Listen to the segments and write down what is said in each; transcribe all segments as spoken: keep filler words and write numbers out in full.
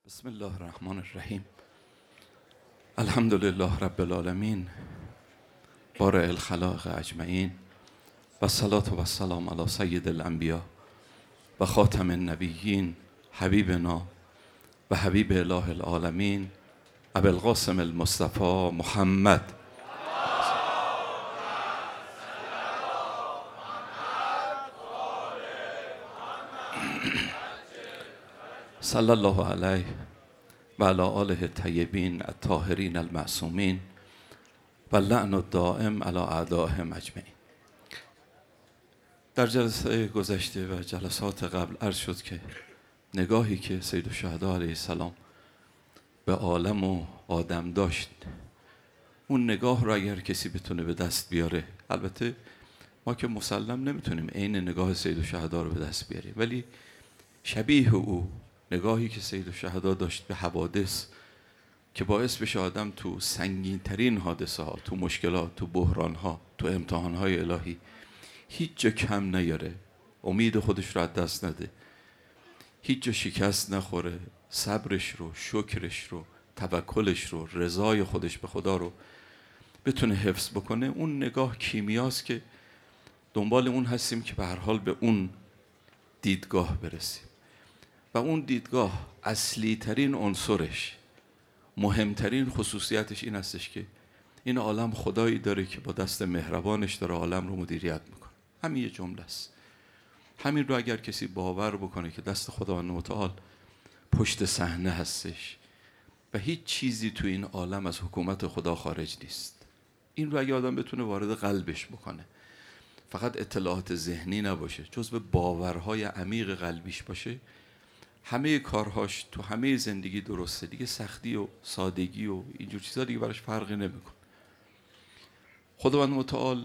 بسم الله الرحمن الرحیم. الحمد لله رب العالمین بارئ الخلائق اجمعین و الصلاة و السلام علی سید الانبیاء و خاتم النبیین حبیبنا و حبیب اله العالمین ابی القاسم المصطفى محمد صلی الله علیه و علی آله الطیبین الطاهرین المعصومین و لعن الدائم علی اعدائهم اجمعین. در جلسه گذشته و جلسات قبل عرض شد که نگاهی که سید الشهدا علیه السلام به عالم و آدم داشت، اون نگاه رو اگر کسی بتونه به دست بیاره، البته ما که مسلم نمیتونیم عین نگاه سید الشهدا رو به دست بیاریم، ولی شبیه او نگاهی که سید الشهدا داشت به حوادث که باعث بشه آدم تو سنگین ترین حادثه ها، تو مشکلات، تو بحران ها، تو امتحان های الهی هیچ جا کم نیاره، امید خودش رو از دست نده، هیچ جا شکست نخوره، صبرش رو، شکرش رو، توکلش رو، رضای خودش به خدا رو بتونه حفظ بکنه. اون نگاه کیمیاست که دنبال اون هستیم که به هر حال به اون دیدگاه برسیم. و اون دیدگاه اصلی ترین عنصرش، مهمترین خصوصیتش این هستش که این عالم خدایی داره که با دست مهربانش داره عالم رو مدیریت میکنه. همین یه جمله است. همین رو اگر کسی باور بکنه که دست خداوند متعال پشت صحنه هستش و هیچ چیزی تو این عالم از حکومت خدا خارج نیست، این رو اگه آدم بتونه وارد قلبش بکنه، فقط اطلاعات ذهنی نباشه، جزو باورهای عمیق قلبیش باشه، همه کارهاش تو همه زندگی درسته دیگه. سختی و سادگی و اینجور چیزا دیگه براش فرقی نمیکنه. خداوند متعال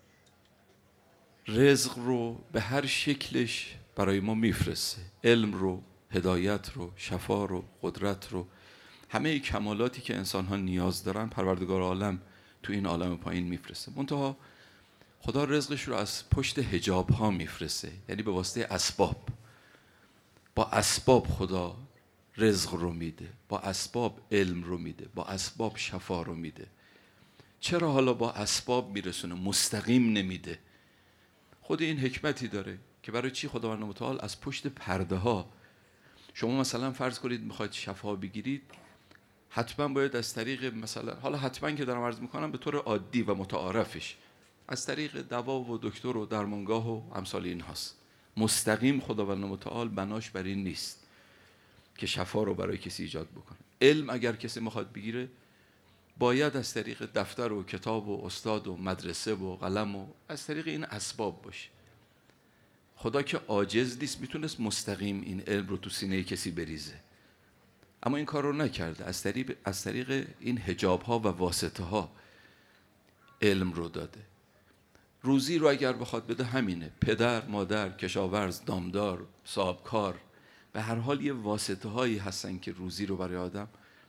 رزق رو به هر شکلش برای ما میفرسته، علم رو، هدایت رو، شفا رو، قدرت رو، همه کمالاتی که انسان ها نیاز دارن پروردگار عالم تو این عالم پایین میفرسته. منتها خدا رزقش رو از پشت حجاب ها میفرسته، یعنی به واسطه اسباب. با اسباب خدا رزق رو میده، با اسباب علم رو میده، با اسباب شفا رو میده. چرا حالا با اسباب میرسونه، مستقیم نمیده؟ خود این حکمتی داره که برای چی خداوند متعال از پشت پرده ها، شما مثلا فرض کنید میخواید شفا بگیرید، حتما باید از طریق مثلا، حالا حتما که دارم عرض میکنم به طور عادی و متعارفش، از طریق دوا و دکتر و درمانگاه و امثال این هاست. مستقیم خداوند متعال بناش بر این نیست که شفا رو برای کسی ایجاد بکنه. علم اگر کسی میخواد بگیره، باید از طریق دفتر و کتاب و استاد و مدرسه و قلم و از طریق این اسباب باشه. خدا که عاجز نیست، میتونست مستقیم این علم رو تو سینه کسی بریزه، اما این کار رو نکرده. از طریق از طریق این حجاب ها و واسطه ها علم رو داده. روزی رو اگر بخواد بده همینه، پدر، مادر، کشاورز، دامدار، صاحبکار، به هر حال یه واسطه هایی هستن که روزی رو برای آدم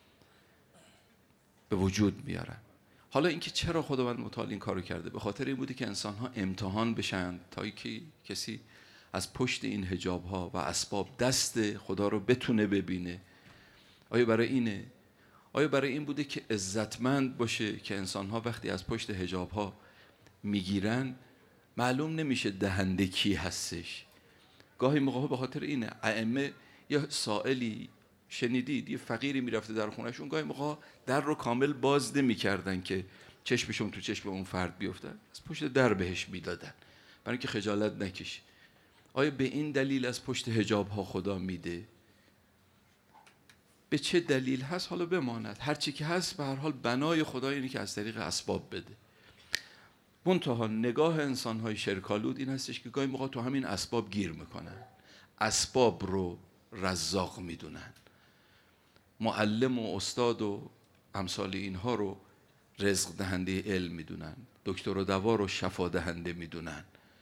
به وجود میارن. حالا اینکه چرا خداوند متعال این کارو کرده، به خاطر این بوده که انسان ها امتحان بشن تا اینکه کسی از پشت این حجاب ها و اسباب دست خدا رو بتونه ببینه. آیا برای اینه؟ آیا برای این بوده که عزتمند باشه که انسان ها وقتی از پشت حجاب ها میگیرن معلوم نمیشه دهنده کی هستش؟ گاهی موقع به خاطر اینه ائمه، یا سائلی شنیدید یه فقیری میرفته در خونهشون، گاهی موقع در رو کامل باز نمی‌کردن که چشمشون تو چشم اون فرد بیفته، از پشت در بهش میدادن برای اینکه خجالت نکشه. آیا به این دلیل از پشت حجاب ها خدا میده؟ به چه دلیل هست حالا بماند، هر چی که هست به هر حال بنای خدا اینه که از طریق اسباب بده. منتها نگاه انسان‌های شرک‌آلود این هستش که گاهی موقع تو همین اسباب گیر میکنن، اسباب رو رزاق میدونن، معلم و استاد و امثال اینها رو رزق دهنده علم میدونن، دکتر و دوا رو شفا دهنده میدونن.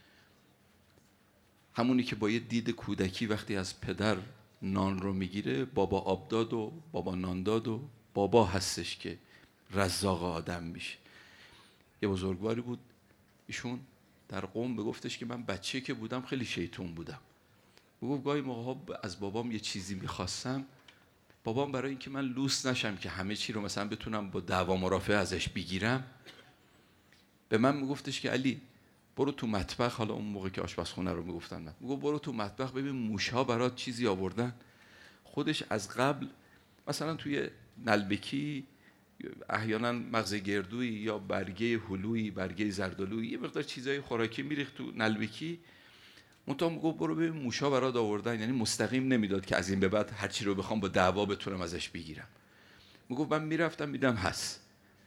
همونی که با یه دید کودکی وقتی از پدر نان رو میگیره، بابا آب داد و بابا نان داد و بابا هستش که رزاق آدم میشه. یه بزرگواری بود، ایشون در قوم بگفتش که من بچه که بودم خیلی شیطون بودم. بگفت گاهی موقع از بابام یه چیزی میخواستم، بابام برای اینکه من لوس نشم که همه چی رو مثلا بتونم با دعوا مرافعه ازش بگیرم، به من میگفتش که علی برو تو مطبخ، حالا اون موقع که آشپزخونه رو میگفتن من، میگفت برو تو مطبخ ببین موشها برات چیزی آوردن. خودش از قبل مثلا توی نلبکی احیانا مغز گردویی یا برگه هلویی، برگه زردالویی، یه مقدار چیزای خوراکی میریخت تو نلبکی، منتها میگفت برو ببین موشها برات آوردن. یعنی مستقیم نمیداد که از این به بعد هر چی رو بخوام با دعوا بتونم ازش بگیرم. میگفت من میرفتم میدم هست.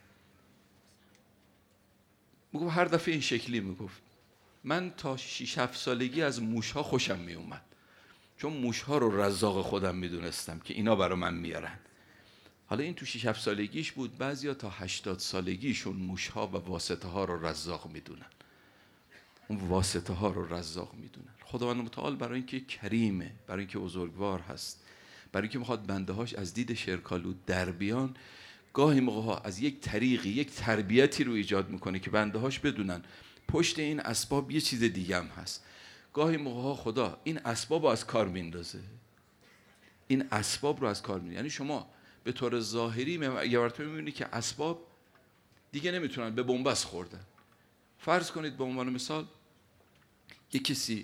میگفت هر دفعه این شکلی میگفت. من تا شش هفت سالگی از موشها خوشم میومد، چون موشها رو رزاق خودم میدونستم که اینا برا من میارن. حالا این تو شش هفت سالگیش بود، بعضیا تا هشتاد سالگیشون موشها و واسطه ها رو رزاق میدونن. اون واسطه ها رو رزاق میدونن. خداوند متعال برای اینکه کریمه، برای اینکه بزرگوار هست، برای اینکه میخواد بنده هاش از دید شرکالود در بیان، گاهی موقع ها از یک طریقی، یک تربیتی رو ایجاد میکنه که بنده هاش بدونن پشت این اسباب یه چیز دیگه هم هست. گاهی موقع ها خدا این اسباب رو از کار میندازه، این اسباب رو از کار میندازه. یعنی شما به طور ظاهری یه مرتبه میبینید که اسباب دیگه نمیتونن، به بنبست خوردن. فرض کنید به عنوان مثال یک کسی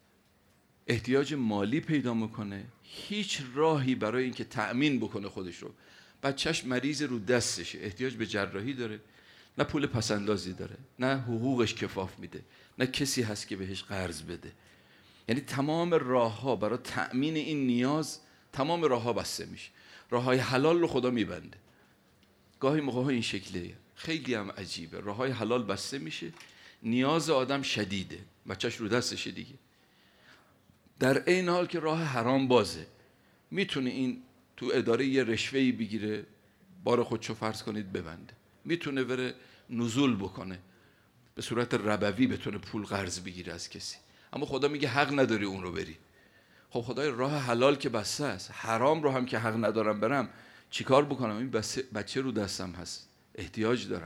احتیاج مالی پیدا میکنه، هیچ راهی برای اینکه تأمین بکنه خودش رو، بچهش مریض رو دستشه، احتیاج به جراحی داره، نه پول پسندازی داره، نه حقوقش کفاف میده، نه کسی هست که بهش قرض بده. یعنی تمام راه ها برای تأمین این نیاز، تمام راه ها بسته میشه. راه های حلال رو خدا میبنده. گاهی موقع ها این شکلیه، خیلی هم عجیبه. راه های حلال بسته میشه، نیاز آدم شدیده، بچهش رو دستشه دیگه. در این حال که راه حرام بازه، میتونه این تو اداره یه رشوه‌ای بگیره، بار خودشو فرض کنید ببنده، میتونه بره نزول بکنه، به صورت ربوی بتونه پول قرض بگیره از کسی، اما خدا میگه حق نداری اون رو بری. خب خدای راه حلال که بسته است، حرام رو هم که حق ندارم برم، چیکار بکنم؟ این بچه رو دستم هست، احتیاج دارم.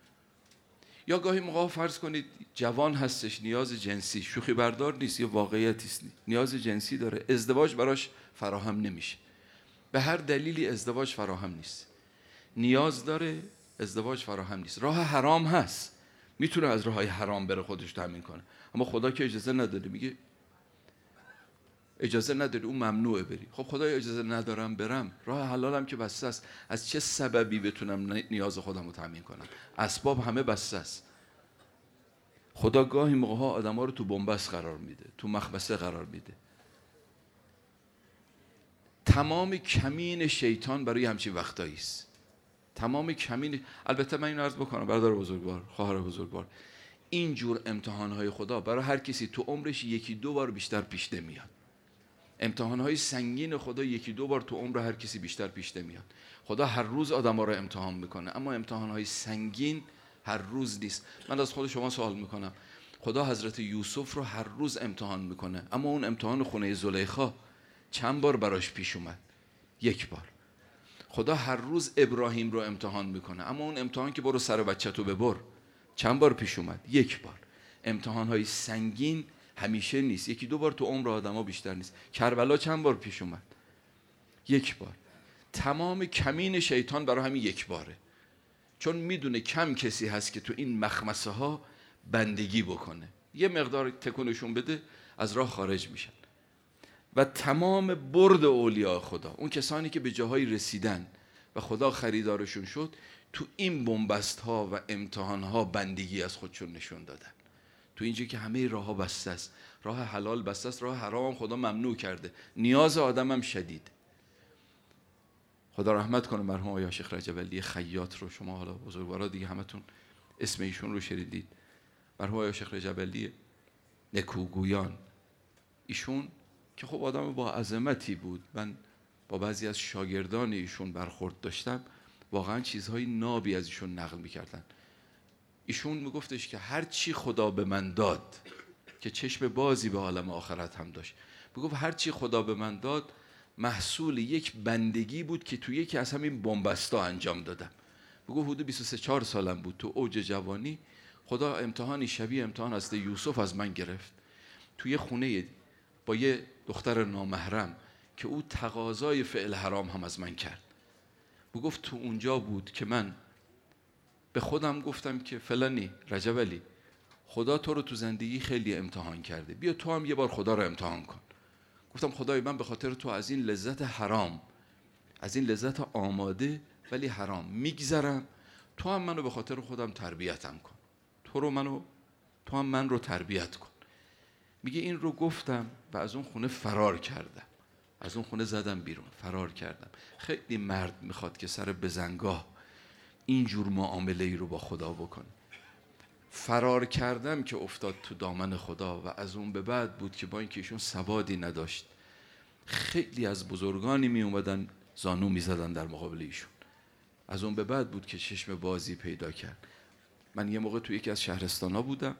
یا گاهی موقع فرض کنید جوان هستش، نیاز جنسی، شوخی بردار نیست، یه واقعیتی است، نیاز جنسی داره، ازدواج براش فراهم نمیشه، به هر دلیلی ازدواج فراهم نیست، نیاز داره، ازدواج فراهم نیست. راه حرام هست، میتونه از راههای حرام بره خودش تامین کنه، اما خدا که اجازه نداره، میگه اجازه نداری، اون ممنوعه بری. خب خدای اجازه ندارم برم، راه حلالم که بسته است، از چه سببی بتونم نیاز خودم رو تامین کنم؟ اسباب همه بسته است. خدا گاهی موقع ها آدم‌ها رو تو بنبست قرار میده، تو مخمسه قرار میده. تمام کمین شیطان برای همچین وقتایی است. تمام کمین، البته من اینو عرض بکنم برادر بزرگوار، خواهر بزرگوار، این جور امتحان‌های خدا برای هر کسی تو عمرش یکی دو بار بیشتر پیش نمیاد. امتحان‌های سنگین خدا یکی دو بار تو عمر هر کسی بیشتر پیش نمیاد. خدا هر روز آدم‌ها رو امتحان میکنه، اما امتحان‌های سنگین هر روز نیست. من از خود شما سوال میکنم، خدا حضرت یوسف رو هر روز امتحان میکنه، اما اون امتحان خونه زلیخا چند بار براش پیش اومد؟ یک بار. خدا هر روز ابراهیم رو امتحان میکنه، اما اون امتحان که برو سر بچه‌تو ببر چند بار پیش اومد؟ یک بار. امتحان‌های سنگین همیشه نیست، یکی دو بار تو عمر آدم‌ها بیشتر نیست. کربلا چند بار پیش اومد؟ یک بار. تمام کمین شیطان برای همین یک باره، چون میدونه کم کسی هست که تو این مخمسه ها بندگی بکنه، یه مقدار تکونشون بده از راه خارج میشن. و تمام برد اولیاء خدا، اون کسانی که به جاهای رسیدن و خدا خریدارشون شد، تو این بنبست ها و امتحان ها بندگی از خودشون نشون دادن. تو اینجا که همه راه ها بسته است، راه حلال بسته است، راه حرام هم خدا ممنوع کرده، نیاز آدم هم شدید. خدا رحمت کنه مرحوم آقای شیخ رجب علی خیاط رو، شما حالا بزرگوارا دیگه همتون اسم ایشون رو شنیدید. مرحوم آقای شیخ رجب علی نکوگویان، ایشون که خب آدم با عظمتی بود، من با بعضی از شاگردان ایشون برخورد داشتم، واقعا چیزهای نابی از ایشون نقل میکردن. ایشون میگفتش که هر چی خدا به من داد، که چشم بازی به عالم آخرت هم داشت، میگفت هر چی خدا به من داد محصول یک بندگی بود که توی یکی از همین بنبستا انجام دادم. میگفت حدود بیست و سه چهار سالم بود، تو اوج جوانی خدا امتحانی شبیه امتحان حضرت یوسف از من گرفت. توی خونه با یه دختر نامحرم که او تقاضای فعل حرام هم از من کرد. او گفت تو اونجا بود که من به خودم گفتم که فلانی رجب علی، خدا تو رو تو زندگی خیلی امتحان کرده، بیا تو هم یه بار خدا رو امتحان کن. گفتم خدای من به خاطر تو از این لذت حرام، از این لذت آماده ولی حرام میگذرم، تو هم منو به خاطر خودم تربیتم کن، تو رو منو تو هم من رو تربیت کن. میگه این رو گفتم و از اون خونه فرار کردم، از اون خونه زدم بیرون، فرار کردم. خیلی مرد میخواد که سر بزنگاه اینجور معامله ای رو با خدا بکنه. فرار کردم که افتاد تو دامن خدا و از اون به بعد بود که با اینکه ایشون سوادی نداشت، خیلی از بزرگانی می اومدن زانو می زدن در مقابل ایشون. از اون به بعد بود که چشم بازی پیدا کرد. من یه موقع تو یکی از شهرستانا بودم،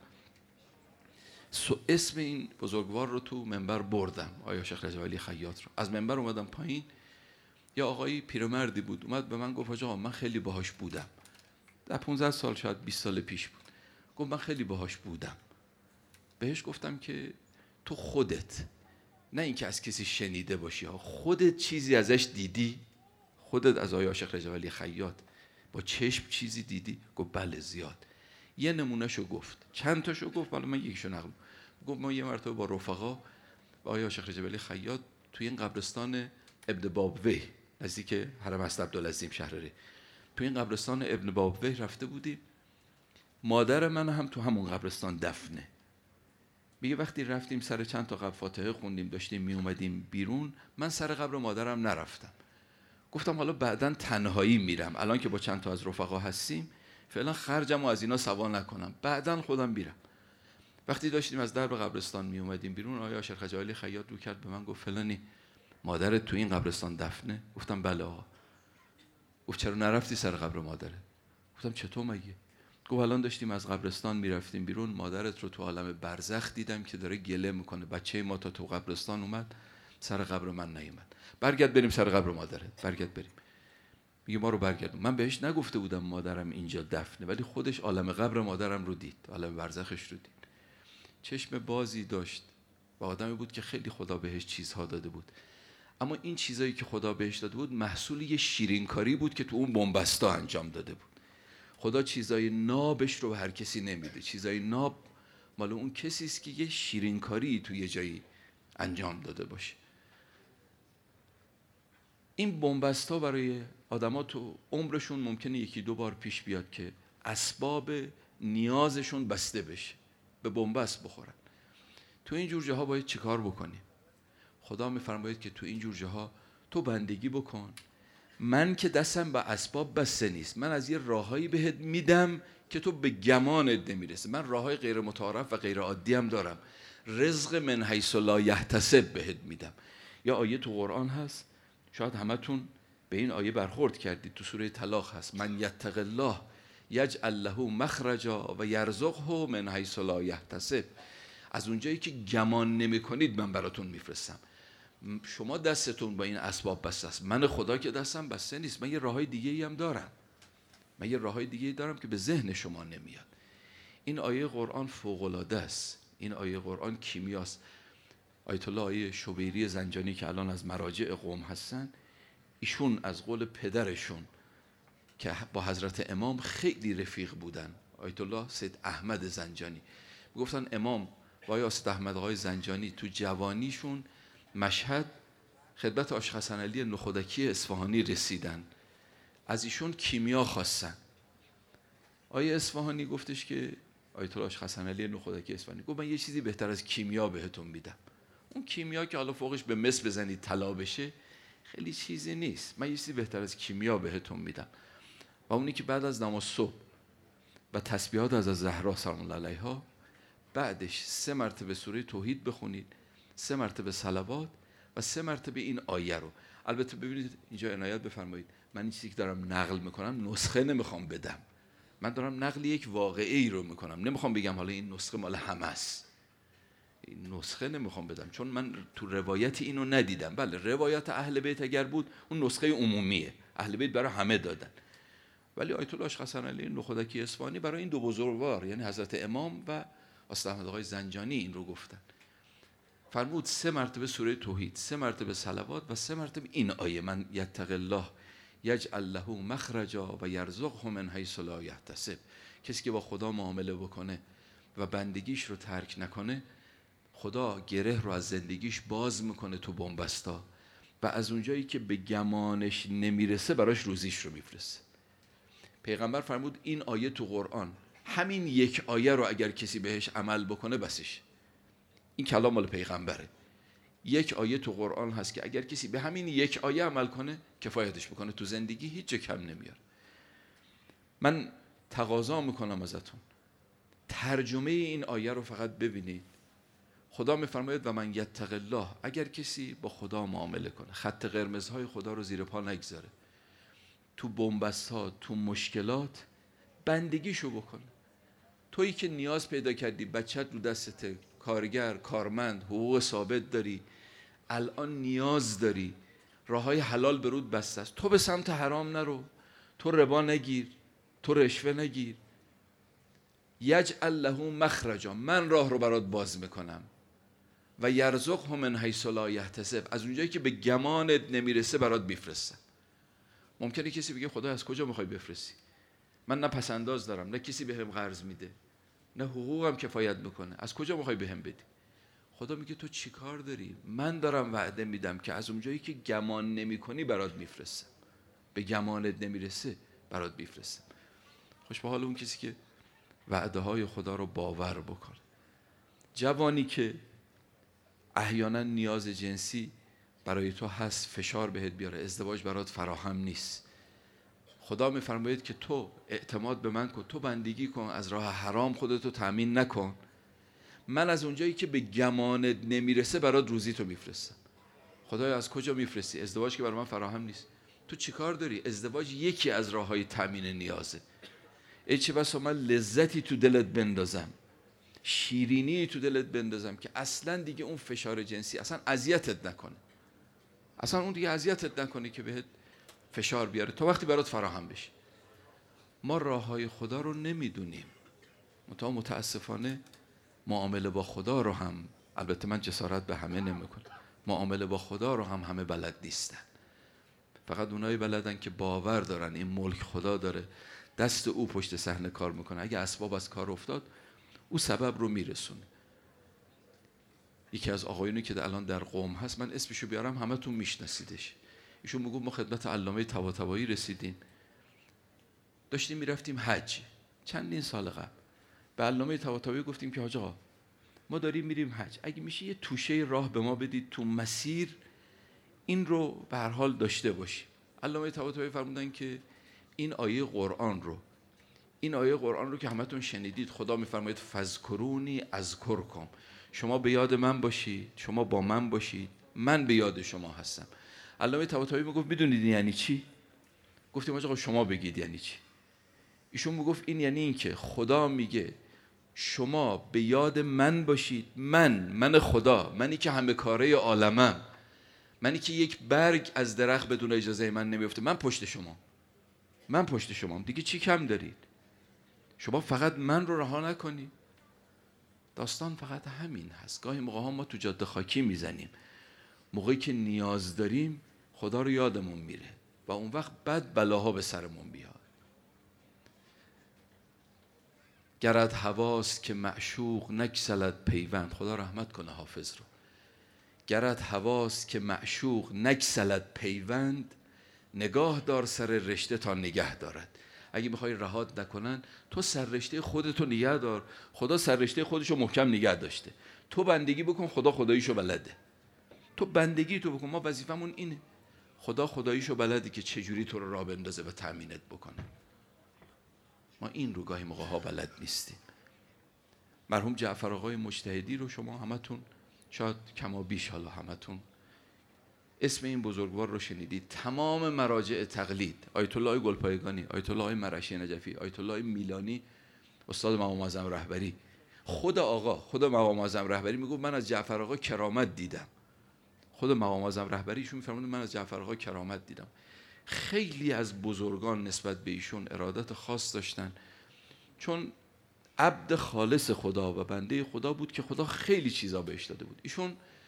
اسم این بزرگوار رو تو منبر بردم، آیا شیخ رجب علی خیاط رو. از منبر اومدم پایین، یا آقایی پیرمردی بود اومد به من گفت آقا من خیلی باهاش بودم. در پانزده سال شاید بیست سال پیش بود. گفت من خیلی باهاش بودم. بهش گفتم که تو خودت، نه اینکه از کسی شنیده باشی ها، خودت چیزی ازش دیدی؟ خودت از آیا شیخ رجب علی خیاط با چشم چیزی دیدی؟ گفت بله زیاد. یه نمونهشو گفت، چند تاشو گفت، ولی من یکیشو نقل. گفت ما یه مرتبه با رفقا با آیا شیخ رجب علی خیاط توی این قبرستان ابن بابویه نزدیک حرم اسد عبدالعظیم شهرری، توی این قبرستان ابن بابویه رفته بودیم. مادر من هم تو همون قبرستان دفنه. میگه وقتی رفتیم سر چند تا قبر فاتحه خوندیم، داشتیم می اومدیم بیرون، من سر قبر مادرم نرفتم. گفتم حالا بعداً تنهایی میرم، الان که با چند تا از رفقا هستیم فعلا خرجمو از اینا سوا نکنم، بعداً خودم میرم. وقتی داشتیم از درب قبرستان می اومدیم بیرون، آیا شیخ رجب علی خیاط رو کرد به من گفت فلانی مادرت تو این قبرستان دفنه؟ گفتم بله آقا. گفت چرا نرفتی سر قبر مادرت؟ گفتم چطور مگه؟ گفت الان داشتیم از قبرستان میرفتیم بیرون، مادرت رو تو عالم برزخ دیدم که داره گله میکنه، بچه ما تا تو قبرستان اومد سر قبر من نیومد، برگرد بریم سر قبر مادرت، برگرد بریم. میگه ما رو برگردون. من بهش نگفته بودم مادرم اینجا دفنه، ولی خودش عالم قبر مادرم رو دید، عالم برزخش رو دید. چشم بازی داشت و آدمی بود که خیلی خدا بهش چیزها داده بود، اما این چیزایی که خدا بهش داده بود محصول یه شیرینکاری بود که تو اون بنبستا انجام داده بود. خدا چیزای نابش رو به هر کسی نمیده، چیزای ناب مال اون کسی است که یه شیرینکاری تو یه جایی انجام داده باشه. این بنبستا برای آدما تو عمرشون ممکنه یکی دو بار پیش بیاد که اسباب نیازشون بسته بشه، به بنبست بخورن. تو این جور جاها باید چیکار بکنیم؟ خدا میفرماید که تو این جور جاها تو بندگی بکن، من که دستم به اسباب بسته نیست، من از یه راههایی بهت میدم که تو به گمانت نمیرسه. من راههای غیر متعارف و غیر عادی هم دارم، رزق من حیث لا یحتسب بهت میدم. یا آیه تو قرآن هست، شاید همتون به این آیه برخورد کردید، تو سوره طلاق هست، من یتق الله یجعل له مخرجا و یرزقه من حیث لا یحتسب. از اونجایی که گمان نمی‌کنید من براتون میفرستم. شما دستتون با این اسباب بسته است، من خدا که دستم بسته نیست، من یه راههای دیگه ای هم دارم، من یه راههای دیگه ای دارم که به ذهن شما نمیاد. این آیه قرآن فوق‌العاده است، این آیه قرآن کیمیاست. آیت الله آیه شبیری زنجانی که الان از مراجع قوم هستن، ایشون از قول پدرشون که با حضرت امام خیلی رفیق بودن، آیت الله سید احمد زنجانی، گفتن امام و آیه سید احمد آقای زنجانی تو جوانیشون مشهد خدمت آش حسن علی نخودکی اصفهانی رسیدن، از ایشون کیمیا خواستن. آیه اصفهانی گفتش که آیت الله آش حسن علی نخودکی اصفهانی گفت من یه چیزی بهتر از کیمیا بهتون میدم. اون کیمیا که حالا فوقش به مس بزنید طلا بشه خیلی چیزی نیست، من یه چیزی بهتر از کیمیا بهتون میدم، و اونی که بعد از نماز صبح و تسبیحات از زهرا سلام الله علیها بعدش سه مرتبه سوره توحید بخونید، سه مرتبه صلوات و سه مرتبه این آیه رو. البته ببینید اینجا عنایت بفرمایید، من این چیزی که دارم نقل میکنم نسخه نمیخوام بدم، من دارم نقل یک واقعی رو میکنم، نمیخوام بگم حالا این نسخه مال همه است، این نسخه نمیخوام بدم چون من تو روایت اینو ندیدم. بله روایت اهل بیت اگر بود اون نسخه عمومیه، اهل بیت برای همه دادن، ولی آیت الله حسن علی نخودکی اصفهانی برای این دو بزرگوار یعنی حضرت امام و استاد احمد آقای زنجانی این رو گفتن. فرمود سه مرتبه سوره توحید، سه مرتبه صلوات و سه مرتبه این آیه من یتق الله یجعل له مخرجا و یرزقه من حیث لا یحتسب. کسی که با خدا معامله بکنه و بندگیش رو ترک نکنه، خدا گره رو از زندگیش باز میکنه تو بنبستا و از اونجایی که به گمانش نمیرسه براش روزیش رو میفرسته. پیغمبر فرمود این آیه تو قرآن، همین یک آیه رو اگر کسی بهش عمل بکنه بسش. این کلام مال پیغمبره. یک آیه تو قرآن هست که اگر کسی به همین یک آیه عمل کنه کفایتش بکنه، تو زندگی هیچ جا کم نمیاره. من تقاضا میکنم ازتون ترجمه این آیه رو فقط ببینید. خدا میفرماید و من یتق الله، اگر کسی با خدا معامله کنه، خط قرمزهای خدا رو زیر پا نگذاره، تو بنبست ها، تو مشکلات بندگیشو بکنه. تویی که نیاز پیدا کردی، بچت رو دستته، کارگر، کارمند، حقوق ثابت داری، الان نیاز داری، راه های حلال برود بسته است، تو به سمت حرام نرو، تو ربا نگیر، تو رشوه نگیر. یجعل له مخرجا، من راه رو برات باز میکنم و یرزقه من حیث لا یحتسب، از اونجایی که به گمانت نمیرسه برات میفرستم. ممکنه کسی بگه خدا از کجا میخوای بفرستی؟ من نه پسنداز دارم، نه کسی بهم قرض میده، نه حقوقم کفایت میکنه، از کجا میخوای بهم بدی؟ خدا میگه تو چی کار داری؟ من دارم وعده میدم که از اونجایی که گمان نمیکنی برات میفرستم، به گمانت نمیرسه برات میفرستم. خوش به حال اون کسی که وعده های خدا رو باور بکنه. جوانی که احیانا نیاز جنسی برای تو هست، فشار بهت بیاره، ازدواج برات فراهم نیست، خدا میفرماید که تو اعتماد به من کن، تو بندگی کن، از راه حرام خودتو تأمین نکن، من از اونجایی که به گمانت نمیرسه برات روزی تو میفرستم. خدایا از کجا میفرستی؟ ازدواج که برای من فراهم نیست. تو چی کار داری؟ ازدواج یکی از راههای تأمین نیازه. ای چه بسا من لذتی تو دلت بندازم، شیرینی تو دلت بندازم که اصلا دیگه اون فشار جنسی اصلا اذیتت نکنه، اصلا اون دیگه اذیتت نکنه که بهت فشار بیاره، تا وقتی برات فراهم بشه. ما راههای خدا رو نمیدونیم، منتها متاسفانه معامله با خدا رو هم، البته من جسارت به همه نمیکنم، معامله با خدا رو هم همه بلد نیستن. فقط اونایی بلدن که باور دارن این ملک خدا داره، دست او پشت صحنه کار میکنه، اگه اسباب از کار افتاد او سبب رو میرسونه. یکی از آقایونی که الان در قم هست، من اسمشو بیارم همه تون میشناسیدش، ایشون میگه ما خدمت علامه طباطبایی رسیدیم، داشتیم میرفتیم حج چندین سال قبل، به علامه طباطبایی گفتیم که حاج آقا ما داریم میریم حج، اگه میشه یه توشه راه به ما بدید تو مسیر این رو به هر حال داشته باشیم. علامه طباطبایی فرمودن که این آیه قرآن رو این آیه قرآن رو که همتون شنیدید، خدا میفرماید فذکرونی اذکرکم، شما به یاد من باشید، شما با من باشید، من به یاد شما هستم. علامه طباطبایی میگفت میدونید یعنی چی؟ گفتیم آقا شما بگید یعنی چی. ایشون میگفت این یعنی این که خدا میگه شما به یاد من باشید، من من خدا، منی که همه کاره عالمم، منی که یک برگ از درخت بدون اجازه من نمیفته، من پشت شما، من پشت شما، دیگه چی کم دارید؟ شما فقط من رو رها نکنید. داستان فقط همین هست. گاهی موقع ها ما تو جاده خاکی میزنیم، موقعی که نیاز داریم خدا رو یادمون میره و اون وقت بد بلاها به سرمون بیاد. گرد هواست که معشوق نگسلد پیوند، خدا رحمت کنه حافظ رو، گرد هواست که معشوق نگسلد پیوند، نگاه دار سر رشته تا نگه دارد. اگه میخوای رهات نکنن، تو سر رشته خودتو نگه دار، خدا سر رشته خودشو محکم نگه داشته، تو بندگی بکن، خدا خداییشو بلده، تو بندگی تو بکن، ما وظیفمون اینه، خدا خداییشو بلده که چجوری تو رو راه بندازه و تأمینت بکنه. ما این رو گاهی موقع ها بلد نیستیم. مرحوم جعفر آقای مجتهدی رو شما همتون شاید کما بیش حالا همتون اسم این بزرگوار رو شنیدید. تمام مراجع تقلید، آیت الله گلپایگانی، آیت الله مرشی نجفی، آیت الله میلانی، استاد مقام معظم رهبری، خود آقا خود مقام معظم رهبری میگه من از جعفر آقا کرامت دیدم. خود مقام معظم رهبری ایشون میفرمونه من از جعفر آقا کرامت دیدم. خیلی از بزرگان نسبت به ایشون ارادت خاص داشتن، چون عبد خالص خدا و بنده خدا بود که خدا خیلی چیزا بهش داده بود. ایشون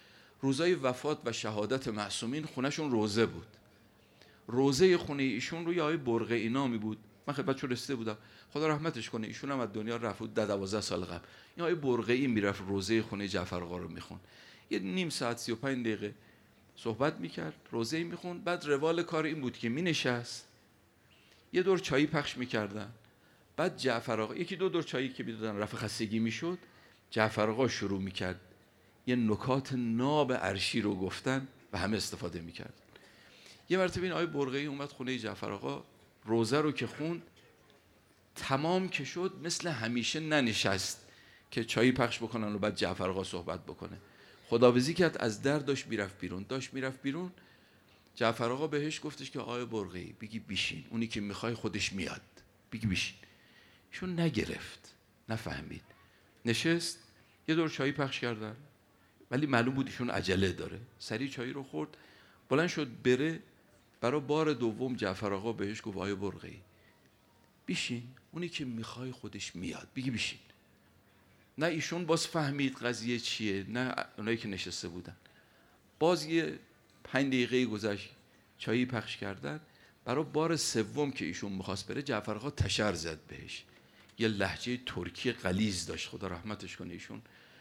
روزای وفات و شهادت معصومین خونهشون روزه بود. روزه خونه ایشون روی آقای برقعی نامی بود. من خدمتشون رسیده بودم، خدا رحمتش کنه، ایشون هم از دنیا رفت بود ده دوازده سال قبل. این آقای برقعی میرفت روزه خونه جعفر آقا رو میخون، یه نیم ساعت سی و پنج دقیقه صحبت میکرد، روزه میخون. بعد روال کار این بود که مینشست، یه دور چایی پخش میکردن، بعد جعفر آقا یکی دو دور چایی که میدادن رفع خستگی میشد، جعفر آقا شروع میکرد یه نکات ناب عرشی رو گفتن و همه استفاده میکرد. یه مرتبه این آقای برقعی اومد خونه جعفر آقا، روزه رو که خوند تمام که شد، مثل همیشه ننشست که چایی پخش بکنن و بعد جعفر آقا صحبت بکنه. خداویسی کرد، از در داشت میرفت بیرون، داشت میرفت بیرون. جعفر آقا بهش گفتش که آقای برقعی بگی بیشین، اونی که میخوای خودش میاد، بگی بیشین. ایشون نگرفت، نفهمید، نشست. یه دور چایی پخش کردن، ولی معلوم بود ایشون عجله داره، سریع چایی رو خورد، بلند شد بره. برای بار دوم جعفر آقا بهش گفت آقای برقعی بیشین، اونی که میخوای خودش میاد، بگی بیشین. نه ایشون باز فهمید قضیه چیه، نه اونایی که نشسته بودن. باز یه پنج دقیقه گذشت، چایی پخش کردن. برای بار سوم که ایشون میخواست بره، جعفر آقا تشر زد بهش، یه لهجه ترکی غلیظ داشت، خدا رحمتش کنه. ایشون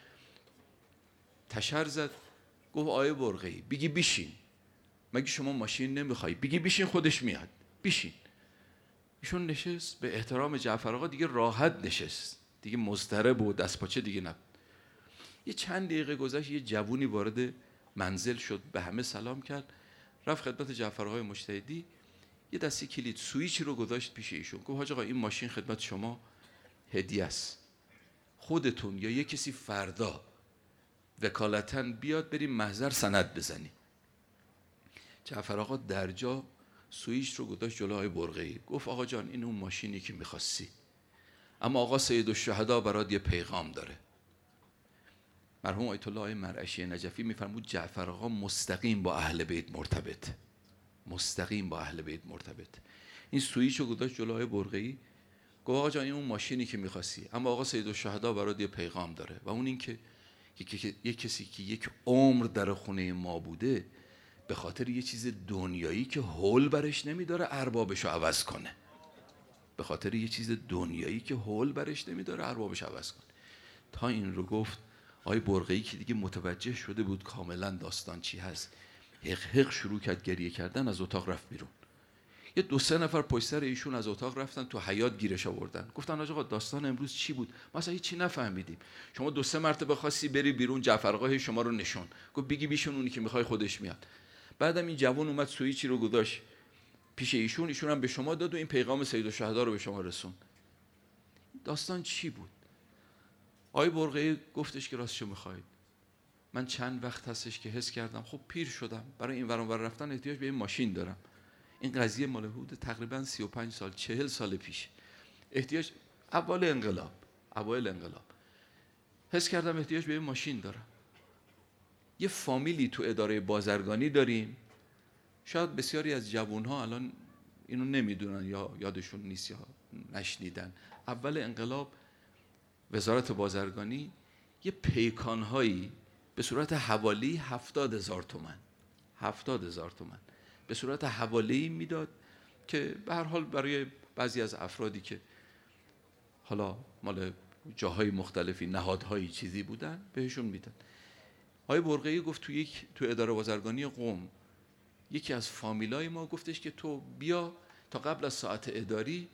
تشر زد، گفت آقای برقعی بگی بیشین، مگه شما ماشین نمیخوای؟ بگی بیشین خودش میاد، بیشین. ایشون نشست، به احترام جعفر آقا دیگه راحت نشست، دیگه مضطرب و دست پاچه دیگه نبود. یه چند دقیقه گذشت، یه جوونی وارد منزل شد، به همه سلام کرد، رفت خدمت جعفر آقای مجتهدی، یه دسته کلید سوئیچ رو گذاشت پیش ایشون، گفت حاج آقا این ماشین خدمت شما هدیه است، خودتون یا یه کسی فردا وکالتاً بیاد بریم محضر سند بزنیم. جعفر آقا در جا سوئیچ رو گذاشت جلوی آقای برقعی، گفت آقا جان این اون ماشینی که می‌خواستی، اما آقا سیدالشهدا برات یه پیغام داره. مرحوم آیت الله مرعشی نجفی میفرمود جعفر آقا مستقیم با اهل بیت مرتبط، مستقیم با اهل بیت مرتبط. این سوئیچ رو گذاشت جلوی آقای برقعی، گفت آقا جان این اون ماشینی که می‌خواستی، اما آقا سیدالشهدا برات یه پیغام داره، و اون این که یک کسی که یک عمر در خونه ما بوده، به خاطر یه چیز دنیایی که حول برش نمیداره اربابشو عوض کنه، به خاطر یه چیز دنیایی که حول برش نمیداره اربابش عوض کنه. تا این رو گفت آقای برقعی که دیگه متوجه شده بود کاملا داستان چی هست، حق حق شروع کرد گریه کردن، از اتاق رفت بیرون. یه دو سه نفر پشت سر ایشون از اتاق رفتن تو حیاط گیرش آوردن، گفتن آقا داستان امروز چی بود؟ ما اصلا هیچی نفهمیدیم، شما دو سه مرتبه خواستی بری بیرون، جعفر آقا شما رو نشون، گفت بگی بیشون، اونی که میخوای خودش میاد. بعدم این جوان اومد سوئیچی رو گذاشت پیش ایشون، ایشون هم به شما داد و این پیغام سیدالشهدا رو به شما رسون. داستان چی بود؟ آقای برقعی گفتش که راست چه میخواید؟ من چند وقت هستش که حس کردم خب پیر شدم، برای این ور اون ور رفتن احتیاج به این ماشین دارم. این قضیه مال حدود تقریبا سی و پنج سال چهل سال پیش، احتیاج اول انقلاب، اوایل انقلاب حس کردم احتیاج به این ماشین دارم. یه فامیلی تو اداره بازرگانی داریم، شاید بسیاری از جوانها الان اینو نمیدونن یا یادشون نیست یا نشنیدن. اول انقلاب وزارت بازرگانی یه پیکانهایی به صورت حوالی هفتاد هزار تومن هفتاد هزار تومن به صورت حوالی میداد که به هر حال برای بعضی از افرادی که حالا مال جاهای مختلفی نهادهایی چیزی بودن بهشون میداد. آقای برقعی گفت تو یک تو اداره بازرگانی قم یکی از فامیلای ما گفتش که تو بیا تا قبل از ساعت اداری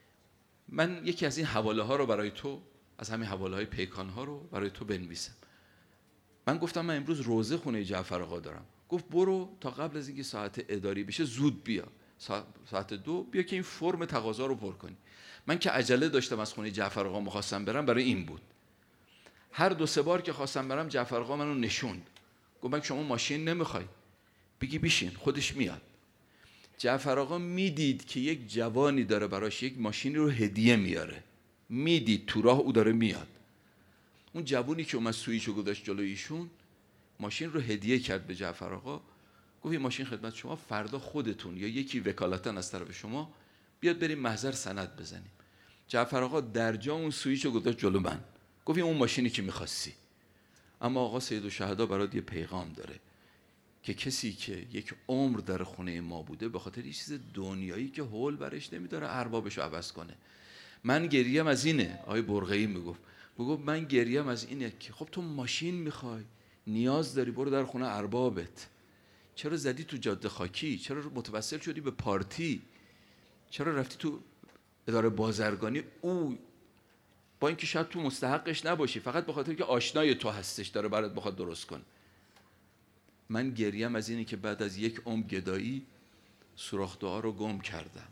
من یکی از این حواله ها رو برای تو، از همین حواله های پیکان ها رو برای تو بنویسم. من گفتم من امروز روزه خونه جعفر آقا دارم. گفت برو تا قبل از اینکه ساعت اداری بشه زود بیا، ساعت دو بیا که این فرم تقاضا رو پر کنی. من که عجله داشتم از خونه جعفر آقا می‌خواستم برم، برای این بود. هر دو سه بار که خواستم برم جعفر آقا منو نشوند، گفت من شما ماشین نمیخوای، بگی بیشین خودش میاد. جعفر آقا میدید که یک جوانی داره براش یک ماشینی رو هدیه میاره، میدید تو راه او داره میاد. اون جوونی که اومد سوئیچو گذاشت جلوی ایشون، ماشین رو هدیه کرد به جعفر آقا، گفت این ماشین خدمت شما، فردا خودتون یا یکی وکالتا از طرف شما بیاد بریم محضر سند بزنیم. جعفر آقا در جا اون سوئیچو گذاشت جلو من، گفت اون ماشینی که می‌خواستی. اما آقا سیدالشهدا برات یه پیغام داره که کسی که یک عمر در خونه ما بوده به خاطر یه چیز دنیایی که حول برش نمیداره اربابشو عوض کنه. من گریم از اینه. آقای برقعی میگفت میگفت من گریم از اینه که خب تو ماشین میخوای، نیاز داری، برو در خونه اربابت. چرا زدی تو جاده خاکی؟ چرا متوسل شدی به پارتی؟ چرا رفتی تو اداره بازرگانی؟ او با اینکه شاید تو مستحقش نباشی، فقط به خاطر که آشنای تو هستش داره برات بخواد درست کنه. من گریم از اینه که بعد از یک عمر گدایی سوراخ دعا رو گم کردم.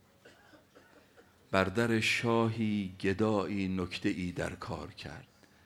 بر در شاهی گدایی نکته ای در کار کرد.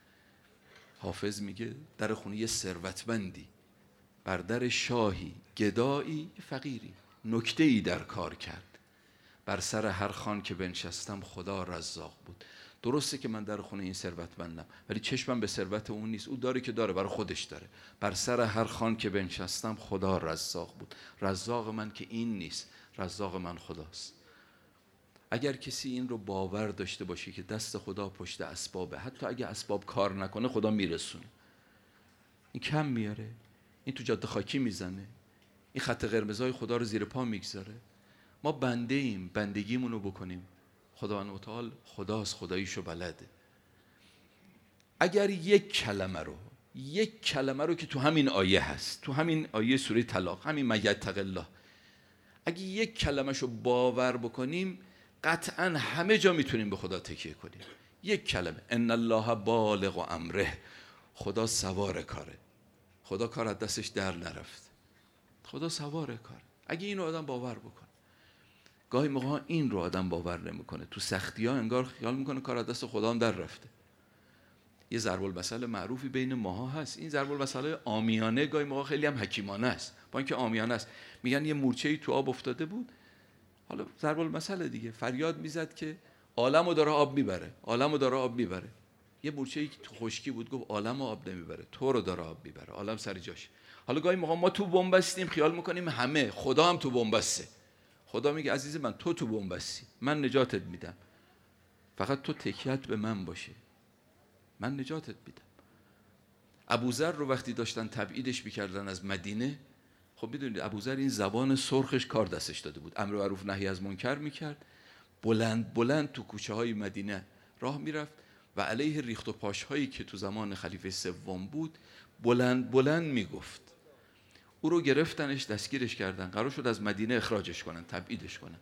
حافظ میگه در خونه یه ثروتمندی، بر در شاهی گدایی فقیری نکته ای در کار کرد. بر سر هر خان که بنشستم خدا رزاق بود. درسته که من در خونه این ثروتمندم ولی چشمم به ثروت اون نیست، او داره که داره، برای خودش داره. بر سر هر خان که بنشستم خدا رزاق بود. رزاق من که این نیست، رزاق من خداست. اگر کسی این رو باور داشته باشه که دست خدا پشت اسبابه، حتی اگه اسباب کار نکنه خدا میرسونه. این کم میاره، این تو جاده خاکی میزنه، این خط قرمزای خدا رو زیر پا میگذاره. ما بنده ایم، بندگیمونو بکنیم. خداوند متعال خداست، خداییشو بلده. اگر یک کلمه رو یک کلمه رو که تو همین آیه هست، تو همین آیه سوره طلاق، همین میتق الله، اگه یک کلمه‌شو باور بکنیم قطعا همه جا میتونیم به خدا تکیه کنیم. یک کلمه، ان الله بالغ امره، خدا سوار کاره، خدا کار از دستش در نرفت، خدا سوار کاره. اگه این رو آدم باور بکنه، گاهی موقع این رو آدم باور نمیکنه، تو سختی ها انگار خیال میکنه کار از دست خدا هم در رفته. یه ضرب المثل معروفی بین ماها هست، این ضرب المثل عامیانه گاهی موقع خیلی هم حکیمانه است. با اینکه عامیانه است، میگن یه مورچه‌ای تو آب افتاده بود، حالا ضرب المثل دیگه، فریاد میزد که عالمو داره آب میبره، عالمو داره آب میبره. یه مورچه‌ای که تو خشکی بود گفت عالمو آب نمیبره، تو رو داره آب میبره، عالم سر جاش. حالا گاهی موقع ما تو بن‌بستیم خیال میکنیم همه، خدا هم تو بن‌بسته. خدا میگه عزیز من تو تو بن‌بستی، من نجاتت میدم، فقط تو تکیت به من باشه، من نجاتت میدم. ابوذر رو وقتی داشتن تبعیدش میکردن از مدینه، خب میدونید ابوذر این زبان سرخش کار دستش داده بود، امر معروف نهی از منکر میکرد، بلند بلند تو کوچه های مدینه راه میرفت و علیه ریخت و پاش هایی که تو زمان خلیفه سوم بود بلند بلند میگفت. او رو گرفتنش، دستگیرش کردن، قرار شد از مدینه اخراجش کنن، تبعیدش کنن.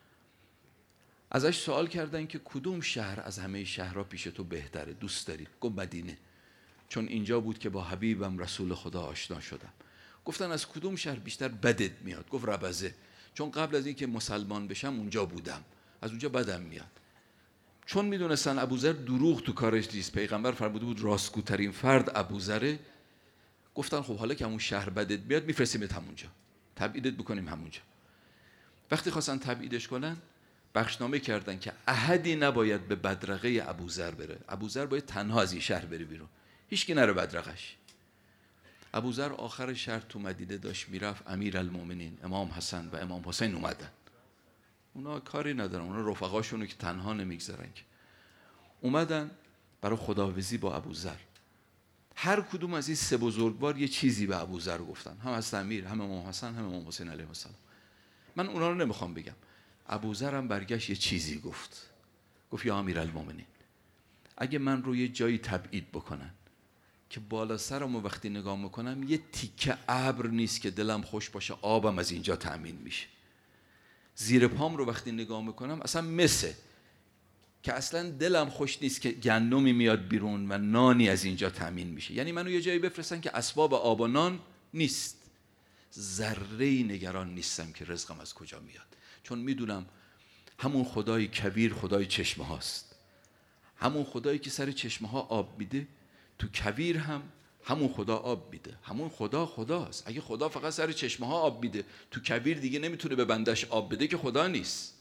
ازش سوال کردن که کدوم شهر از همه شهرها پیش تو بهتره، دوست داری؟ گفت مدینه، چون اینجا بود که با حبیبم رسول خدا آشنا شدم. گفتن از کدوم شهر بیشتر بدت میاد؟ گفت ربزه، چون قبل از اینکه مسلمان بشم اونجا بودم، از اونجا بدم میاد. چون میدونستن ابوذر دروغ تو کارش نیست، پیغمبر فرموده بود راستگوترین فرد ابوذره، گفتن خب حالا که همون شهر بدت میاد میفرستیمت همونجا، تبعیدت بکنیم همونجا. وقتی خواستن تبعیدش کنن بخشنامه کردن که احدی نباید به بدرقه ابوذر بره، ابوذر باید تنها از این شهر بره بیرون، هیچکی نره بدرقش. ابوذر آخر شهر تو مدینه داشت میرفت، امیرالمومنین امام حسن و امام حسین اومدن. اونا کاری ندارن، اونا رفقاشونو که تنها نمیگذارن که. اومدن برای خداویسی با ابوذر. هر کدوم از این سه بزرگوار یه چیزی به ابوذر گفتن، هم از امیر، هم امام حسن، هم امام حسین علیه السلام. من اونا رو نمیخوام بگم. ابوذر هم برگشت یه چیزی گفت، گفت یا امیرالمومنین، اگه من رو یه جایی تبعید بکنن که بالا سرمو وقتی نگاه میکنم یه تیکه ابر نیست که دلم خوش باشه آبم از اینجا تأمین میشه، زیر پام رو وقتی نگاه میکنم اصلا مسه که اصلا دلم خوش نیست که گندمی میاد بیرون و نانی از اینجا تأمین میشه، یعنی منو یه جایی بفرستن که اسباب آب و نان نیست، ذره‌ای نگران نیستم که رزقم از کجا میاد، چون میدونم همون خدای کبیر خدای چشمه هاست، همون خدایی که سر چشمه ها آب میده تو کبیر هم همون خدا آب میده، همون خدا خداست. اگه خدا فقط سر چشمه ها آب میده تو کبیر دیگه نمیتونه به بندش آب بده که خدا نیست.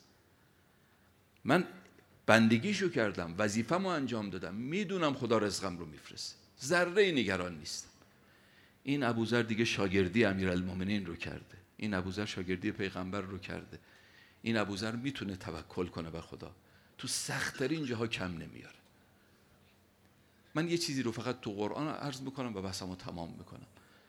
من بندگیشو کردم، وظیفه‌مو انجام دادم، میدونم خدا رزقم رو میفرسته، ذره نگران نیستم. این ابوذر دیگه شاگردی امیرالمومنین رو کرده، این ابوذر شاگردی پیغمبر رو کرده، این ابوذر میتونه توکل کنه به خدا، تو سخت‌ترین جاها کم نمیاره. من یه چیزی رو فقط تو قرآن عرض میکنم و بحثمو تمام میکنم.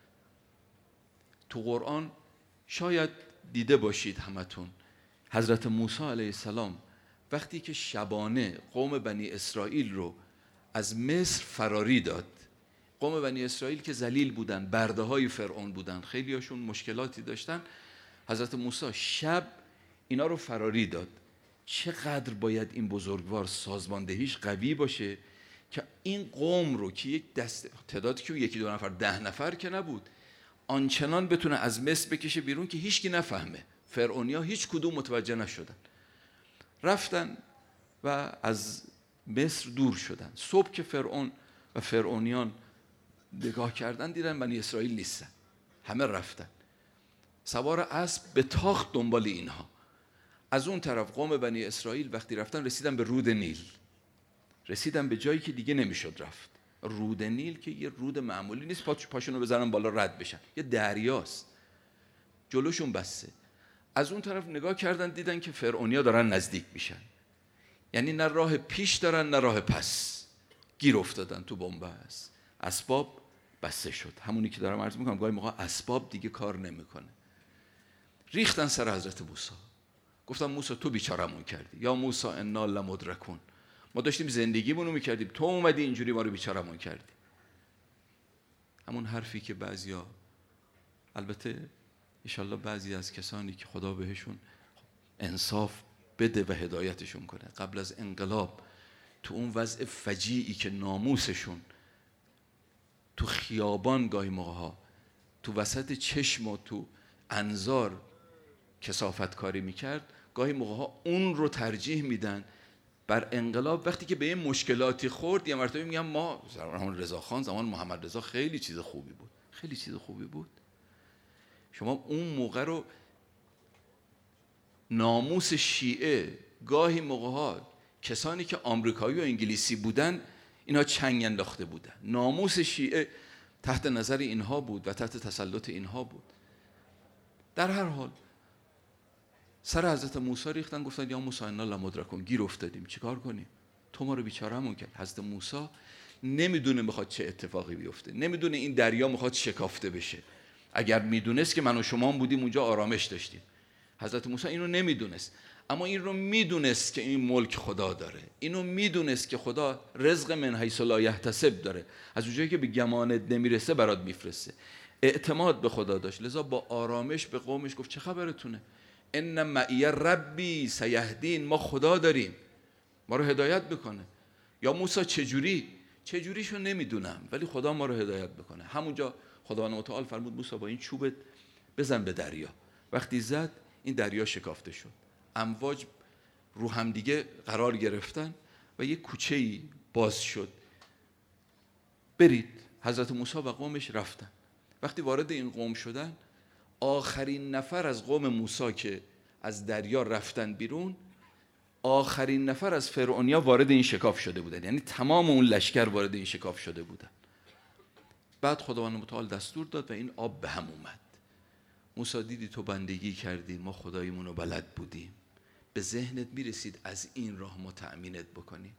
تو قرآن شاید دیده باشید همتون، حضرت موسی علیه السلام وقتی که شبانه قوم بنی اسرائیل رو از مصر فراری داد، قوم بنی اسرائیل که ذلیل بودن، برده های فرعون بودن، خیلی هاشون مشکلاتی داشتن، حضرت موسی شب اینا رو فراری داد. چقدر باید این بزرگوار سازماندهیش قوی باشه که این قوم رو که یک دست تعدادی که یکی دو نفر ده نفر که نبود، آنچنان بتونه از مصر بکشه بیرون که هیچکی نفهمه. فرعونیا هیچ کدوم متوجه نشدن، رفتن و از مصر دور شدن. صبح که فرعون و فرعونیان نگاه کردن دیدن بنی اسرائیل نیستن، همه رفتن. سوار اسب به تاخت دنبال اینها. از اون طرف قوم بنی اسرائیل وقتی رفتن رسیدن به رود نیل، رسیدن به جایی که دیگه نمیشد رفت. رود نیل که یه رود معمولی نیست، پاشونو بزنن بالا رد بشن، یه دریاست جلوشون بسته. از اون طرف نگاه کردن دیدن که فرعونیا دارن نزدیک میشن، یعنی نه راه پیش دارن نه راه پس، گیر افتادن تو بنبست. اسباب بسته شد، همونی که دارم عرض میکنم گاهی موقع اسباب دیگه کار نمیکنه. ریختن سر حضرت موسی، گفتم موسی تو بیچارمون کردی، یا موسی انا لمدرکون، ما داشتیم زندگیمون رو میکردیم، تو اومدی اینجوری ما رو بیچارمون کردی. همون حرفی که بعضیا، البته انشالله بعضی از کسانی که خدا بهشون انصاف بده و هدایتشون کنه، قبل از انقلاب تو اون وضع فجیعی که ناموسشون تو خیابان گاهی موقع ها تو وسط چشم و تو انظار کثافت کاری میکرد، گاهی موقع ها اون رو ترجیح میدن بر انقلاب. وقتی که به این مشکلاتی خورد یه مرتبه میگم ما زمان رضا خان، زمان محمد رضا خیلی چیز خوبی بود، خیلی چیز خوبی بود. شما اون موقع رو ناموس شیعه، گاهی موقع ها کسانی که آمریکایی و انگلیسی بودن اینها چنگ انداخته بودن، ناموس شیعه تحت نظر اینها بود و تحت تسلط اینها بود. در هر حال سر حضرت موسی ریختن، گفتن یا موسی انا لمدرکون، گیر افتادیم، چیکار کنیم؟ تو ما رو بیچارهمون کرد. حضرت موسی نمیدونه میخواد چه اتفاقی بیفته، نمیدونه این دریا میخواد شکافته بشه. اگر میدونست که من و شما هم بودیم اونجا آرامش داشتیم. حضرت موسی اینو نمیدونست، اما این رو میدونست که این ملک خدا داره، اینو میدونست که خدا رزق من حیث لا یحتسب داره، از اونجایی که به گمانت نمیرسه برات میفرسته. اعتماد به خدا داشت، لذا با آرامش به قومش گفت چه خبرتونه؟ ان معی ربی سیهدین، ما خدا داریم ما رو هدایت بکنه. یا موسی چجوری؟ چجوریشو نمیدونم ولی خدا ما رو هدایت بکنه. همونجا خداوند متعال فرمود موسی با این چوبت بزن به دریا. وقتی زد این دریا شکافته شد، امواج رو هم دیگه قرار گرفتن و یک کوچه‌ای باز شد. برید. حضرت موسی و قومش رفتن. وقتی وارد این قوم شدن، آخرین نفر از قوم موسی که از دریا رفتن بیرون، آخرین نفر از فرعونیا وارد این شکاف شده بودن، یعنی تمام اون لشکر وارد این شکاف شده بودن. بعد خداوند متعال دستور داد و این آب به هم اومد. موسی دیدی تو بندگی کردی، ما خدایمون رو بلد بودیم، به ذهنت میرسید از این راه ما تأمینت بکنیم؟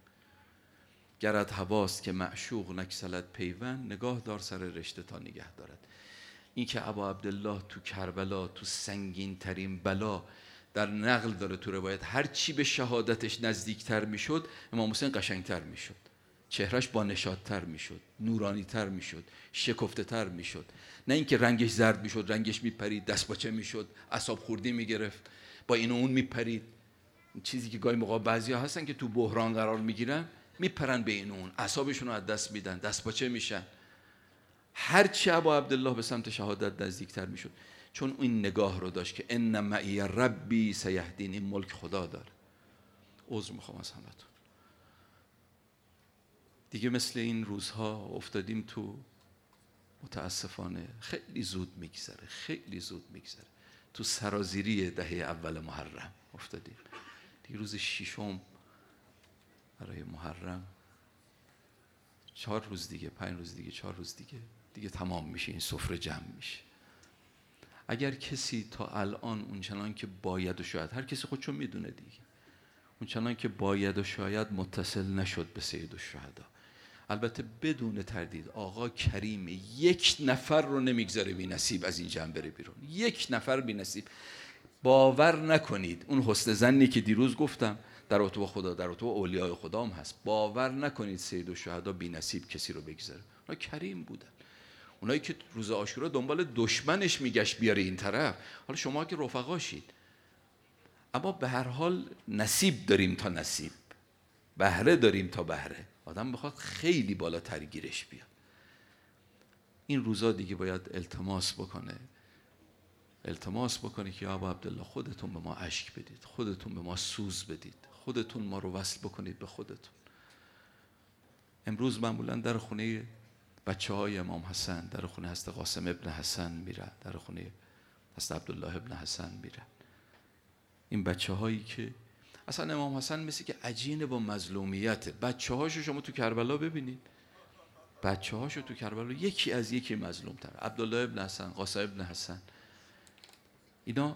گرت هواست که معشوق نکسلت پیوند، نگاه دار سر رشته تا نگه دارد. این که ابا عبدالله تو کربلا تو سنگین ترین بلا در نقل داره تو روایت، هر چی به شهادتش نزدیکتر میشد امام حسین قشنگتر میشد، چهرش با نشاطتر میشد، نورانی تر میشد، شکفته تر میشد. نه اینکه رنگش زرد میشد، رنگش میپرید، دست پاچه میشد، اعصاب خوردی میگرفت، با این و اون میپرید. چیزی که گاهی موقع بعضیا هستن که تو بحران قرار میگیرن، میپرن به این و اون، اعصابشون رو از دست میدن، دست پاچه میشن. هر چی ابا عبدالله به سمت شهادت نزدیکتر میشد، چون این نگاه رو داشت که ان معی ربی سیهدین، این ملک خدا داره. عذر میخوام از همتون. دیگه مثل این روزها افتادیم تو، متاسفانه خیلی زود میگذره، خیلی زود میگذره. تو سرازیری دهه اول محرم افتادیم. دیگه روز ششم برای محرم، چهار روز دیگه، پنج روز دیگه، چهار روز دیگه دیگه تمام میشه، این سفره جمع میشه. اگر کسی تا الان اونچنان که باید و شاید، هر کسی خودشون میدونه دیگه، اونچنان که باید و شاید متصل نشد به سید الشهدا، البته بدون تردید آقا کریم یک نفر رو نمیگذاره بی نصیب از این جمع بره بیرون. یک نفر بی نصیب. باور نکنید اون حسن ظنی که دیروز گفتم در رابطه با خدا، در رابطه با اولیاء خدا هم هست، باور نکنید سیدالشهدا بی نصیب کسی رو بگذاره. اونا کریم بودن. اونایی که روز عاشورا دنبال دشمنش میگشت بیاره این طرف، حالا شما که رفقاشید، اما به هر حال نصیب داریم تا نصیب، بهره داریم تا بهره. آدم بخواد خیلی بالاتر گیرش بیاد. این روزا دیگه باید التماس بکنه، التماس بکنه که یا ابا عبدالله خودتون به ما اشک بدید، خودتون به ما سوز بدید، خودتون ما رو وصل بکنید به خودتون. امروز معمولا در خونه بچه های امام حسن، در خونه هست قاسم ابن حسن میرن، در خونه هست عبدالله ابن حسن میرن. این بچه هایی که اصلا امام حسن مثل که عجین با مظلومیت. بچه هاشو شما تو کربلا ببینید، بچه هاشو تو کربلا یکی از یکی مظلوم تر. عبدالله ابن حسن، قاسم ابن حسن، اینا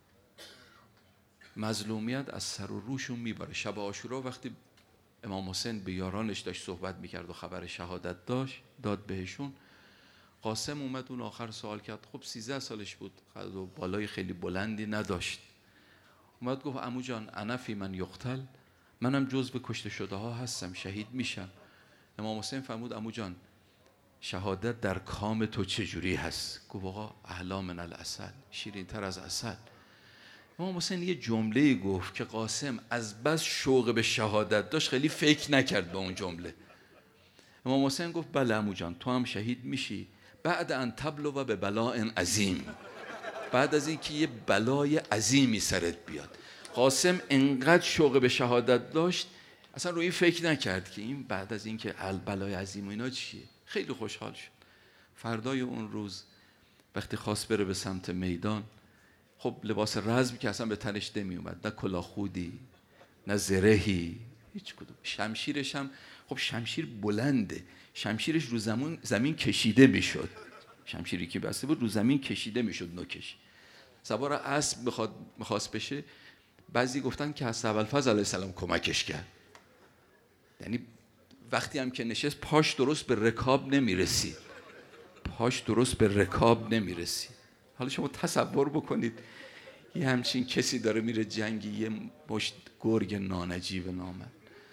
مظلومیت از سر و روشون میبره. شب عاشورا وقتی امام حسین به یارانش داشت صحبت میکرد و خبر شهادت داشت داد بهشون، قاسم اومد اون آخر سوال کرد. خب سیزده سالش بود، قد و بالای خیلی بلندی نداشت. اومد گفت عمو جان انا فی من یقتل، منم جزو کشته شده ها هستم، شهید میشم. امام حسین فرمود عمو جان شهادت در کام تو چجوری هست؟ گفت آقا احلی من العسل، شیرین تر از عسل. امام حسین یه جمله گفت که قاسم از بس شوق به شهادت داشت خیلی فکر نکرد به اون جمله. امام حسین گفت بله عمو جان تو هم شهید میشی بعد ان تبلو و به بلاء عظیم، بعد از اینکه یه بلای عظیمی سرت بیاد. قاسم انقدر شوق به شهادت داشت اصلا روی فکر نکرد که این بعد از اینکه بلای عظیم و اینا چیه. خیلی خوشحال شد. فردای اون روز وقتی خواست بره به سمت میدان، خب لباس رزم که اصلا به تنش نمی اومد، نه کلاهخودی نه زرهی، هیچ کدوم. شمشیرش هم خب شمشیر بلنده، شمشیرش رو زمین زمین کشیده میشد، شمشیری که بسته بود رو زمین کشیده میشد نوکش. سوار اسب میخواد میخواست بشه، بعضی گفتن که حضرت ابوالفضل علیه السلام کمکش کرد. یعنی وقتی هم که نشست پاش درست به رکاب نمیرسید، پاش درست به رکاب نمیرسید. حالا شما تصور بکنید یه همچین کسی داره میره جنگی، یه مشت گرگ نانجیب نامد.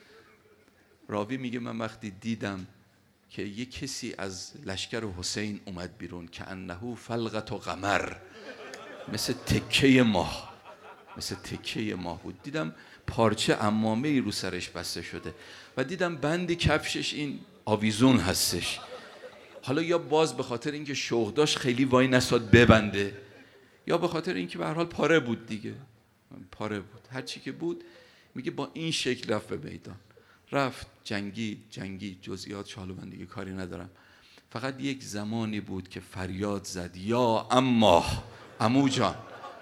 راوی میگه من وقتی دیدم که یه کسی از لشکر حسین اومد بیرون که انه فلقت و قمر، مثل تکه ماه، مثل تکه ماه بود. دیدم پارچه عمامه ای رو سرش بسته شده و دیدم بندی کفشش این آویزون هستش. حالا یا باز به خاطر اینکه شوق داشت خیلی وای نساد ببنده، یا به خاطر اینکه به هر حال پاره بود دیگه، پاره بود. هر چی که بود میگه با این شکل رفت به میدان، رفت جنگی جنگی جزئیات شالو من دیگه کاری ندارم. فقط یک زمانی بود که فریاد زد یا اما عمو جان.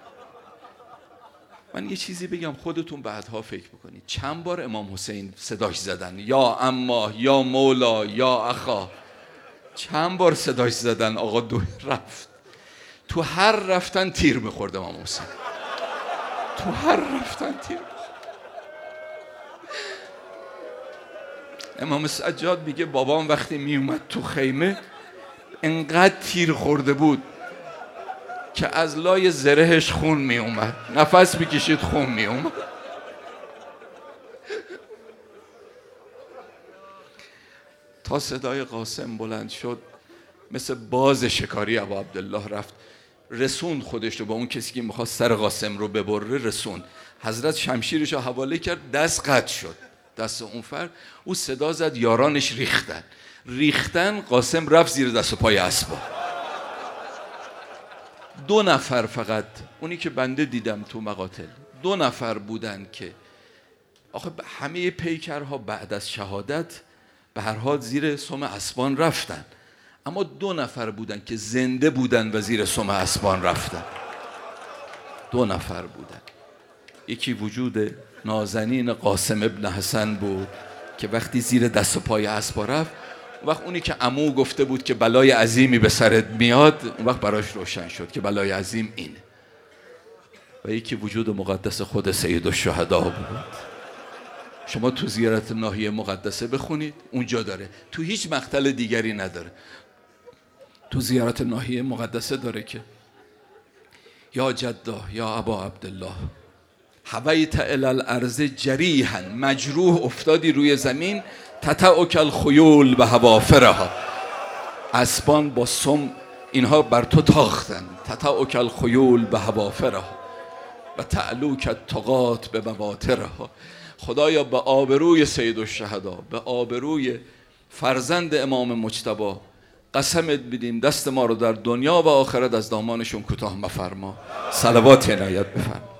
من یه چیزی بگم خودتون بعدها فکر بکنید. چند بار امام حسین صداش زدن یا اما یا مولا یا اخا، چند بار صداش زدن آقا دو رفت. تو هر رفتن تیر میخورد امام حسین، تو هر رفتن تیر میخورد. امام سجاد میگه بابام وقتی میومد تو خیمه انقدر تیر خورده بود که از لای زرهش خون میومد، نفس میکشید خون میومد. تا صدای قاسم بلند شد مثل باز شکاری ابا عبدالله رفت رسوند خودش رو با اون کسی که میخواست سر قاسم رو ببره، رسوند. حضرت شمشیرش رو حواله کرد، دست قطع شد، دست اون فرد. او صدا زد یارانش ریختن ریختن قاسم رفت زیر دست و پای اسبا. دو نفر فقط، اونی که بنده دیدم تو مقاتل، دو نفر بودن که آخه همه پیکرها بعد از شهادت به هر حال زیر سم اسبان رفتن، اما دو نفر بودن که زنده بودن و زیر سم اسبان رفتن. دو نفر بودن. یکی وجود نازنین قاسم ابن حسن بود که وقتی زیر دست و پای اسبا رفت، وقت اونی که عمو گفته بود که بلای عظیمی به سرت میاد، اون وقت براش روشن شد که بلای عظیم اینه. و یکی وجود مقدس خود سیدالشهدا بود. شما تو زیارت ناحیه مقدسه بخونید، اونجا داره، تو هیچ مقتل دیگری نداره. تو زیارت ناحیه مقدسه داره که یا جدا یا ابا عبدالله حویت الی الارض جریحا، مجروح افتادی روی زمین، تتعک الخیول به حوافرها، اسبان با سم اینها بر تو تاختن، تتعک الخیول به حوافرها و تعلوک الطغات به مواترها. خدایا به آبروی سید الشهدا، به آبروی فرزند امام مجتبی قسمت بدیم دست ما رو در دنیا و آخرت از دامانشون کوتاه مفرما. صلوات عنایت بفرما.